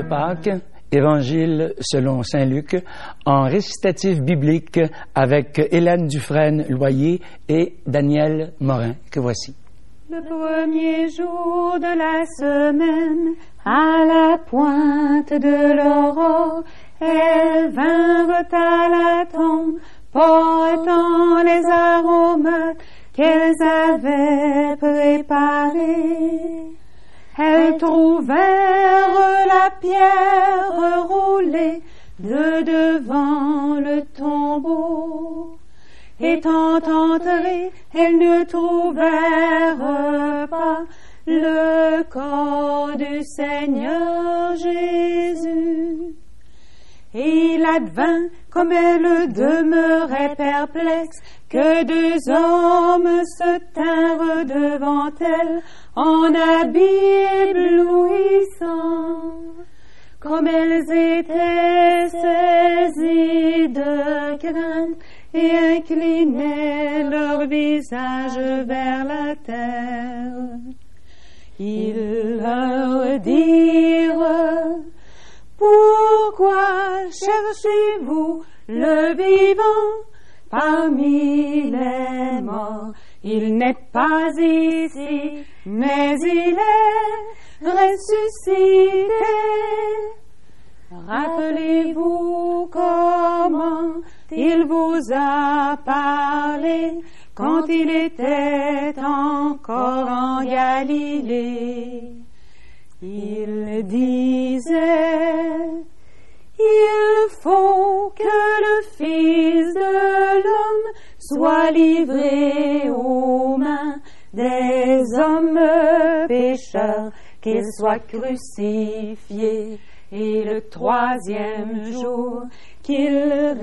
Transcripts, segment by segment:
de Pâques, Évangile selon saint Luc, en récitatif biblique avec Hélène Dufresne-Loyer et Daniel Morin, que voici. Le premier jour de la semaine, à la pointe de l'aurore, elles vinrent à la tombe, portant les aromates qu'elles avaient préparés. Elles trouvèrent la pierre roulée de devant le tombeau. Étant entrées, elles ne trouvèrent pas le corps du Seigneur Jésus. Et il advint, comme elles demeuraient perplexes, que deux hommes se tinrent devant elles en habits éblouissants. Comme elles étaient saisies de crainte et inclinaient leur visage vers la terre, ils leur dirent: pourquoi cherchez-vous le vivant parmi les morts? Il n'est pas ici, mais il est ressuscité. Rappelez-vous comment il vous a parlé quand il était encore en Galilée. Il disait: il faut que le Fils de l'homme soit livré aux mains des hommes pécheurs, qu'il soit crucifié, et le troisième jour qu'il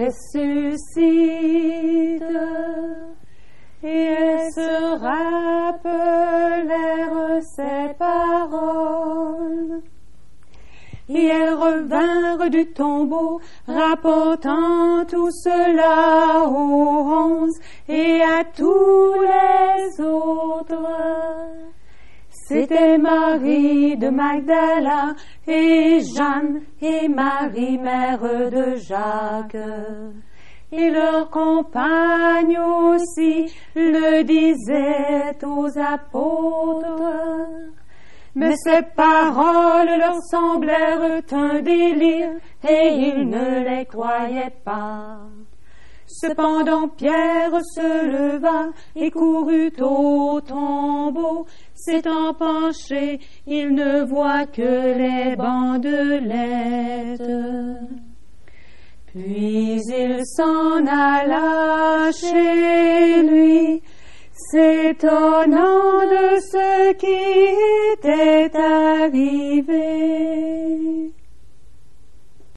ressuscite. Et elles se rappelèrent ces paroles. Et elles revinrent du tombeau, rapportant tout cela aux 11 et à tous les autres. C'était Marie de Magdala et Jeanne et Marie, mère de Jacques. Et leurs compagnes aussi le disaient aux apôtres. Mais ces paroles leur semblèrent un délire, et ils ne les croyaient pas. Cependant Pierre se leva et courut au tombeau. S'étant penché, il ne voit que les bandelettes. Puis il s'en alla chez lui, s'étonnant de ce qui était arrivé.